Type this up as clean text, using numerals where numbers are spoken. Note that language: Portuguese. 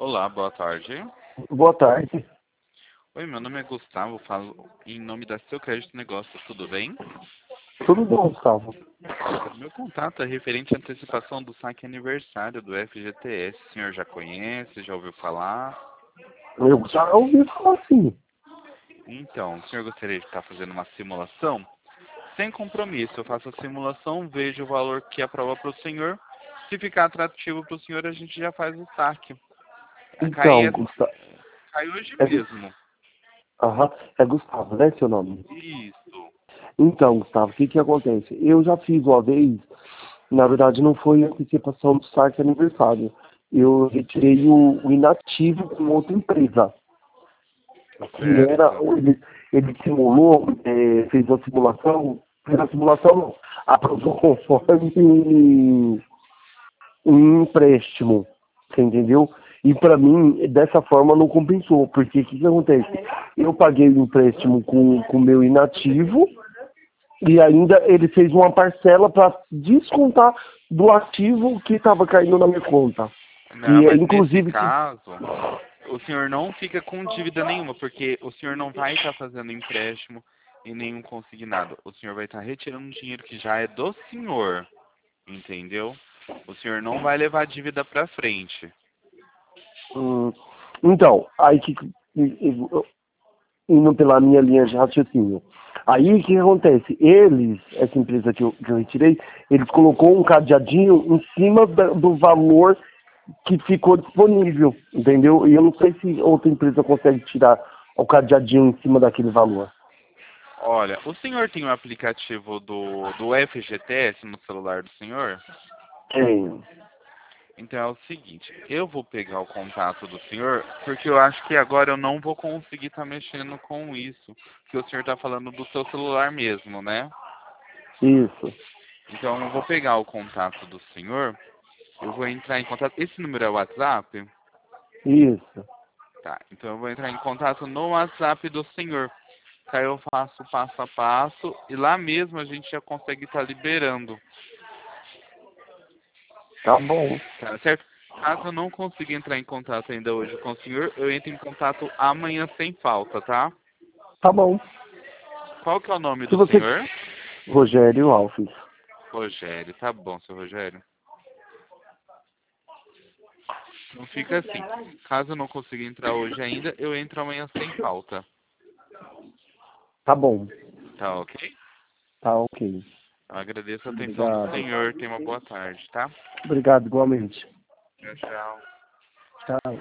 Olá, boa tarde. Boa tarde. Oi, meu nome é Gustavo, falo em nome da Seu Crédito Negócio, tudo bem? Tudo bom, Gustavo? Meu contato é referente à antecipação do saque aniversário do FGTS. O senhor já conhece, já ouviu falar? Eu já ouvi falar assim. Então, o senhor gostaria de estar fazendo uma simulação? Sem compromisso, eu faço a simulação, vejo o valor que aprova para o senhor. Se ficar atrativo para o senhor, a gente já faz o saque. Então, Gustavo. Cai hoje É, mesmo. aham, é Gustavo, né, seu nome? Isso. Então, Gustavo, o que acontece? Eu já fiz uma vez, na verdade não foi antecipação do saque aniversário. Eu retirei o inativo com outra empresa. Que era, Certo. ele simulou, fez a simulação não, aprovou conforme um empréstimo, você entendeu? E para mim, dessa forma, não compensou, porque o que acontece? Eu paguei o empréstimo com o meu inativo e ainda ele fez uma parcela para descontar do ativo que estava caindo na minha conta. Não, Que é mas nesse inclusive que. caso, o senhor não fica com dívida nenhuma, porque o senhor não vai estar fazendo empréstimo e nenhum consignado. O senhor vai estar retirando um dinheiro que já é do senhor, entendeu? O senhor não vai levar a dívida para frente. hum, então, aí que indo pela minha linha de raciocínio. Aí o que acontece? Essa empresa que eu retirei, eles colocou um cadeadinho em cima do valor que ficou disponível, entendeu? E eu não sei se outra empresa consegue tirar o cadeadinho em cima daquele valor. Olha, o senhor tem o aplicativo do FGTS no celular do senhor? Tem. Então é o seguinte, eu vou pegar o contato do senhor, porque eu acho que agora eu não vou conseguir estar mexendo com isso, que o senhor está falando do seu celular mesmo, né? Isso. Então eu vou pegar o contato do senhor, eu vou entrar em contato. Esse número é o WhatsApp? Isso. Tá, então eu vou entrar em contato no WhatsApp do senhor. Que aí eu faço passo a passo e lá mesmo a gente já consegue estar liberando, Tá bom. tá certo? Caso eu não consiga entrar em contato ainda hoje com o senhor, eu entro em contato amanhã sem falta, tá? Tá bom. Qual que é o nome Se do você. senhor? Rogério Alves. Rogério, tá bom, seu Rogério. Não fica assim. Caso eu não consiga entrar hoje ainda, eu entro amanhã sem falta. Tá bom. Tá ok? Tá ok. Eu agradeço a atenção do Obrigado. senhor. Tenha uma boa tarde, tá? Obrigado igualmente. Tchau, tchau. Tchau.